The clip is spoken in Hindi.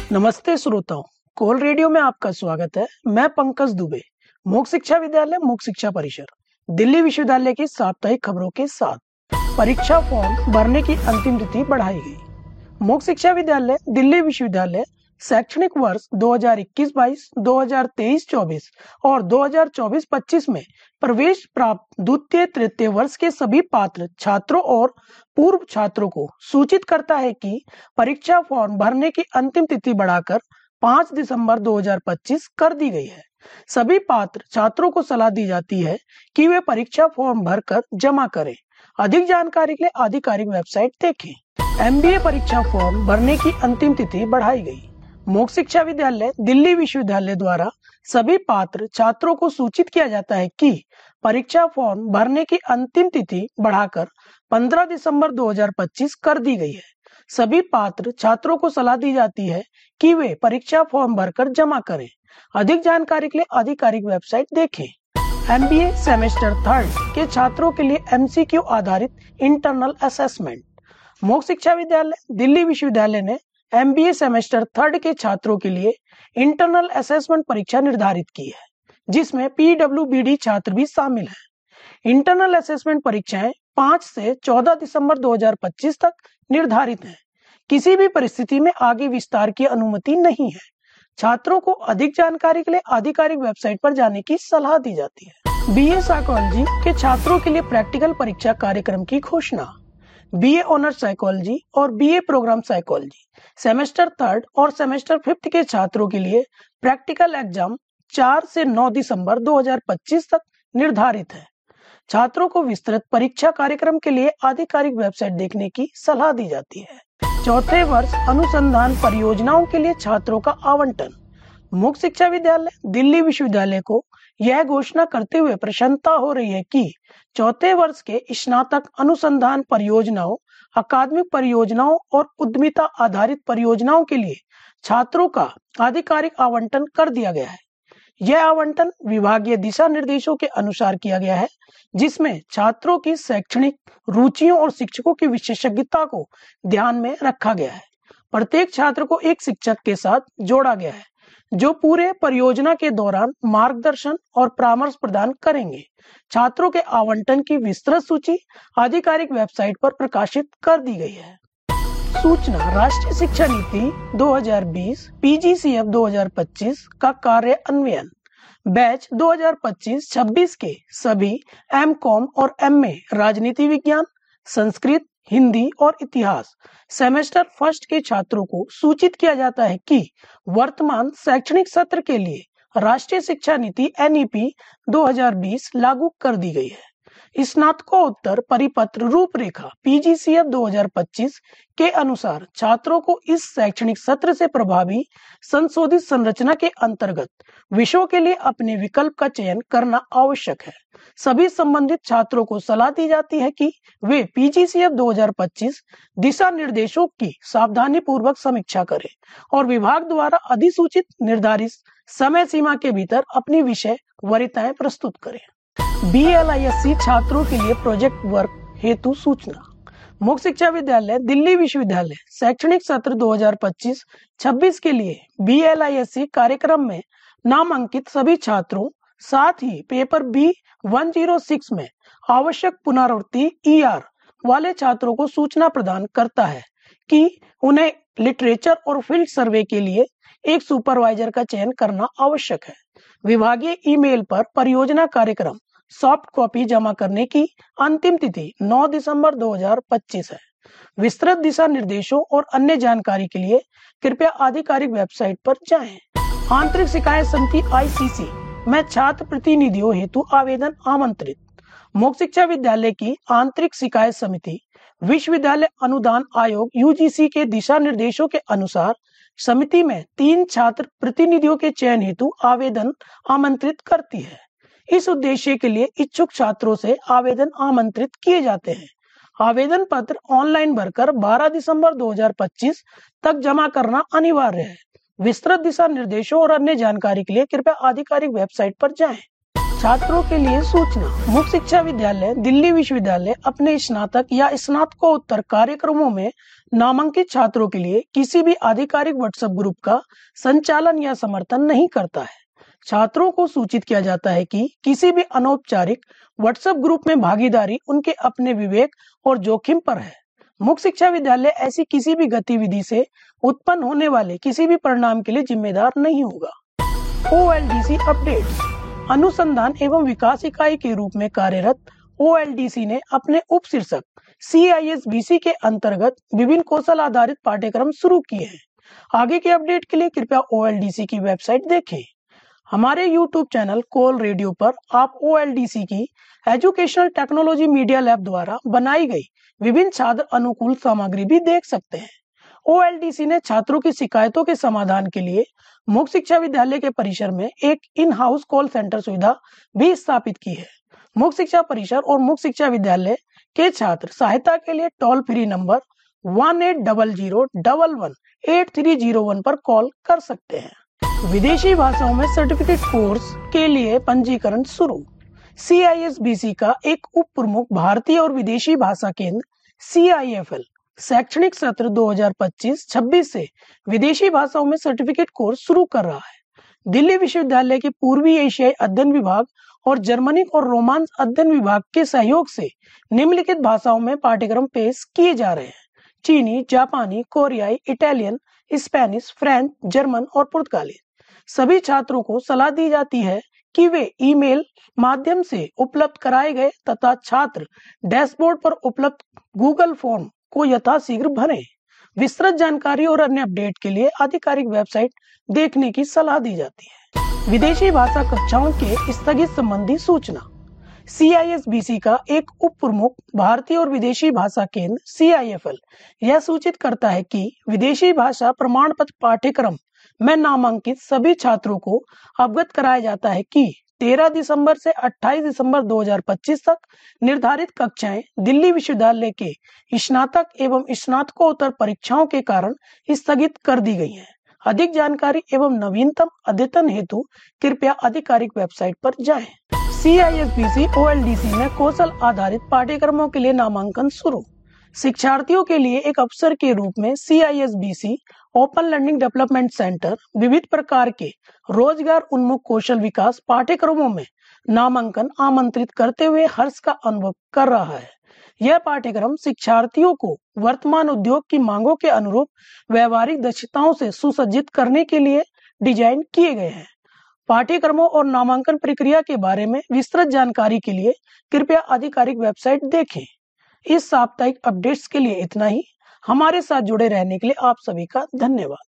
नमस्ते श्रोताओं, कोल रेडियो में आपका स्वागत है। मैं पंकज दुबे, मुख शिक्षा विद्यालय मुख शिक्षा परिसर दिल्ली विश्वविद्यालय की साप्ताहिक खबरों के साथ। परीक्षा फॉर्म भरने की अंतिम तिथि बढ़ाई गई। मुख शिक्षा विद्यालय दिल्ली विश्वविद्यालय शैक्षणिक वर्ष 2021-22, 2023-24 और 2024-25 में प्रवेश प्राप्त द्वितीय तृतीय वर्ष के सभी पात्र छात्रों और पूर्व छात्रों को सूचित करता है कि परीक्षा फॉर्म भरने की अंतिम तिथि बढ़ाकर 5 दिसंबर 2025 कर दी गई है। सभी पात्र छात्रों को सलाह दी जाती है कि वे परीक्षा फॉर्म भरकर जमा करें। अधिक जानकारी के लिए आधिकारिक वेबसाइट देखें। MBA परीक्षा फॉर्म भरने की अंतिम तिथि बढ़ाई गई। मुख्य शिक्षा विद्यालय दिल्ली विश्वविद्यालय द्वारा सभी पात्र छात्रों को सूचित किया जाता है कि परीक्षा फॉर्म भरने की अंतिम तिथि बढ़ाकर 15 दिसंबर 2025 कर दी गई है। सभी पात्र छात्रों को सलाह दी जाती है कि वे परीक्षा फॉर्म भरकर जमा करें। अधिक जानकारी के लिए आधिकारिक वेबसाइट देखें। MBA सेमेस्टर 3 के छात्रों के लिए MCQ आधारित इंटरनल असेसमेंट। मुख्य शिक्षा विद्यालय दिल्ली विश्वविद्यालय ने MBA सेमेस्टर 3 के छात्रों के लिए इंटरनल असेसमेंट परीक्षा निर्धारित की है, जिसमें PWBD छात्र भी शामिल हैं। इंटरनल असेसमेंट परीक्षाएं 5 से 14 दिसंबर 2025 तक निर्धारित हैं। किसी भी परिस्थिति में आगे विस्तार की अनुमति नहीं है। छात्रों को अधिक जानकारी के लिए आधिकारिक वेबसाइट पर जाने की सलाह दी जाती है। BA साइकोलॉजी के छात्रों के लिए प्रैक्टिकल परीक्षा कार्यक्रम की घोषणा। BA ऑनर्स साइकोलॉजी और BA प्रोग्राम साइकोलॉजी सेमेस्टर 3 और सेमेस्टर 5 के छात्रों के लिए प्रैक्टिकल एग्जाम 4 से 9 दिसंबर 2025 तक निर्धारित है। छात्रों को विस्तृत परीक्षा कार्यक्रम के लिए आधिकारिक वेबसाइट देखने की सलाह दी जाती है। चौथे वर्ष अनुसंधान परियोजनाओं के लिए छात्रों का आवंटन। मुख्य शिक्षा विद्यालय दिल्ली विश्वविद्यालय को यह घोषणा करते हुए प्रसन्नता हो रही है कि चौथे वर्ष के स्नातक अनुसंधान परियोजनाओं, अकादमिक परियोजनाओं और उद्यमिता आधारित परियोजनाओं के लिए छात्रों का आधिकारिक आवंटन कर दिया गया है। यह आवंटन विभागीय दिशा निर्देशों के अनुसार किया गया है, जिसमें छात्रों की शैक्षणिक रुचियों और शिक्षकों की विशेषज्ञता को ध्यान में रखा गया है। प्रत्येक छात्र को एक शिक्षक के साथ जोड़ा गया है, जो पूरे परियोजना के दौरान मार्गदर्शन और परामर्श प्रदान करेंगे। छात्रों के आवंटन की विस्तृत सूची आधिकारिक वेबसाइट पर प्रकाशित कर दी गई है। सूचना राष्ट्रीय शिक्षा नीति 2020 PGCF 2025 का कार्यान्वयन। बैच 2025-26 के सभी MCOM और MA राजनीति विज्ञान, संस्कृत, हिंदी और इतिहास सेमेस्टर 1 के छात्रों को सूचित किया जाता है कि वर्तमान शैक्षणिक सत्र के लिए राष्ट्रीय शिक्षा नीति NEP 2020 लागू कर दी गई है। स्नातकोत्तर परिपत्र रूपरेखा PGCF 2025 के अनुसार छात्रों को इस शैक्षणिक सत्र से प्रभावी संशोधित संरचना के अंतर्गत विषयों के लिए अपने विकल्प का चयन करना आवश्यक है। सभी संबंधित छात्रों को सलाह दी जाती है कि वे PGCF 2025 दिशा निर्देशों की सावधानी पूर्वक समीक्षा करें और विभाग द्वारा अधिसूचित निर्धारित समय सीमा के भीतर अपनी विषय वरीयताएं प्रस्तुत करें। BLISC छात्रों के लिए प्रोजेक्ट वर्क हेतु सूचना। मुख्य शिक्षा विद्यालय दिल्ली विश्वविद्यालय शैक्षणिक सत्र 2025-26 के लिए BLISC कार्यक्रम में नामांकित सभी छात्रों, साथ ही पेपर B106 में आवश्यक पुनरावृत्ति ER वाले छात्रों को सूचना प्रदान करता है कि उन्हें लिटरेचर और फील्ड सर्वे के लिए एक सुपरवाइजर का चयन करना आवश्यक है। विभागीय ईमेल पर परियोजना कार्यक्रम सॉफ्ट कॉपी जमा करने की अंतिम तिथि 9 दिसंबर 2025 है। विस्तृत दिशा निर्देशों और अन्य जानकारी के लिए कृपया आधिकारिक वेबसाइट पर जाएं। आंतरिक शिकायत समिति ICC में छात्र प्रतिनिधियों हेतु आवेदन आमंत्रित। मुख्य शिक्षा विद्यालय की आंतरिक शिकायत समिति विश्वविद्यालय अनुदान आयोग UGC के दिशा निर्देशों के अनुसार समिति में 3 छात्र प्रतिनिधियों के चयन हेतु आवेदन आमंत्रित करती है। इस उद्देश्य के लिए इच्छुक छात्रों से आवेदन आमंत्रित किए जाते हैं। आवेदन पत्र ऑनलाइन भरकर 12 दिसंबर 2025 तक जमा करना अनिवार्य है। विस्तृत दिशा निर्देशों और अन्य जानकारी के लिए कृपया आधिकारिक वेबसाइट पर जाएं। छात्रों के लिए सूचना। मुख्य शिक्षा विद्यालय दिल्ली विश्वविद्यालय अपने स्नातक या स्नातकोत्तर कार्यक्रमों में नामांकित छात्रों के लिए किसी भी आधिकारिक व्हाट्सएप ग्रुप का संचालन या समर्थन नहीं करता है। छात्रों को सूचित किया जाता है कि किसी भी अनौपचारिक व्हाट्सएप ग्रुप में भागीदारी उनके अपने विवेक और जोखिम पर है। मुख्य शिक्षा विद्यालय ऐसी किसी भी गतिविधि से उत्पन्न होने वाले किसी भी परिणाम के लिए जिम्मेदार नहीं होगा। OLDC updates. अनुसंधान एवं विकास इकाई के रूप में कार्यरत OLDC ने अपने उप शीर्षक CISBC के अंतर्गत विभिन्न कौशल आधारित पाठ्यक्रम शुरू किए हैं। आगे के अपडेट के लिए कृपया OLDC की वेबसाइट देखें। हमारे YouTube चैनल कोल रेडियो पर आप OLDC की एजुकेशनल टेक्नोलॉजी मीडिया लैब द्वारा बनाई गई विभिन्न छात्र अनुकूल सामग्री भी देख सकते हैं। OLDC ने छात्रों की शिकायतों के समाधान के लिए मुख्य शिक्षा विद्यालय के परिसर में एक इन हाउस कॉल सेंटर सुविधा भी स्थापित की है। मुख्य शिक्षा परिसर और मुख्य शिक्षा विद्यालय के छात्र सहायता के लिए टोल फ्री नंबर 1800118301 पर कॉल कर सकते हैं। विदेशी भाषाओं में सर्टिफिकेट कोर्स के लिए पंजीकरण शुरू। CISBC का एक उप प्रमुख भारतीय और विदेशी भाषा केंद्र CIFL शैक्षणिक सत्र 2025-26 से विदेशी भाषाओं में सर्टिफिकेट कोर्स शुरू कर रहा है। दिल्ली विश्वविद्यालय के पूर्वी एशियाई अध्ययन विभाग और जर्मनिक और रोमांस अध्ययन विभाग के सहयोग से निम्नलिखित भाषाओं में पाठ्यक्रम पेश किए जा रहे हैं: चीनी, जापानी, कोरियाई, इटालियन, स्पेनिश, फ्रेंच, जर्मन और पुर्तगाली। सभी छात्रों को सलाह दी जाती है कि वे ईमेल माध्यम से उपलब्ध कराए गए तथा छात्र डैशबोर्ड पर उपलब्ध गूगल फॉर्म को यथाशीघ्र भरें। विस्तृत जानकारी और अन्य अपडेट के लिए आधिकारिक वेबसाइट देखने की सलाह दी जाती है। विदेशी भाषा कक्षाओं के स्थगित संबंधी सूचना। CISBC का एक उप प्रमुख भारतीय और विदेशी भाषा केंद्र CIFL यह सूचित करता है कि विदेशी भाषा प्रमाण पत्र पाठ्यक्रम में नामांकित सभी छात्रों को अवगत कराया जाता है कि 13 दिसंबर से 28 दिसंबर 2025 तक निर्धारित कक्षाएं दिल्ली विश्वविद्यालय के स्नातक एवं स्नातकोत्तर परीक्षाओं के कारण स्थगित कर दी गई हैं। अधिक जानकारी एवं नवीनतम अद्यतन हेतु कृपया आधिकारिक वेबसाइट पर जाएं। CISBC OLDC में कौशल आधारित पाठ्यक्रमों के लिए नामांकन शुरू। शिक्षार्थियों के लिए एक अवसर के रूप में CISBC open learning development centre विविध प्रकार के रोजगार उन्मुख कौशल विकास पाठ्यक्रमों में नामांकन आमंत्रित करते हुए हर्ष का अनुभव कर रहा है। यह पाठ्यक्रम शिक्षार्थियों को वर्तमान उद्योग की मांगों के अनुरूप व्यवहारिक दक्षताओं से सुसज्जित करने के लिए डिजाइन किए गए हैं। पाठ्यक्रमों और नामांकन प्रक्रिया के बारे में विस्तृत जानकारी के लिए कृपया आधिकारिक वेबसाइट देखें। इस साप्ताहिक अपडेट्स के लिए इतना ही। हमारे साथ जुड़े रहने के लिए आप सभी का धन्यवाद।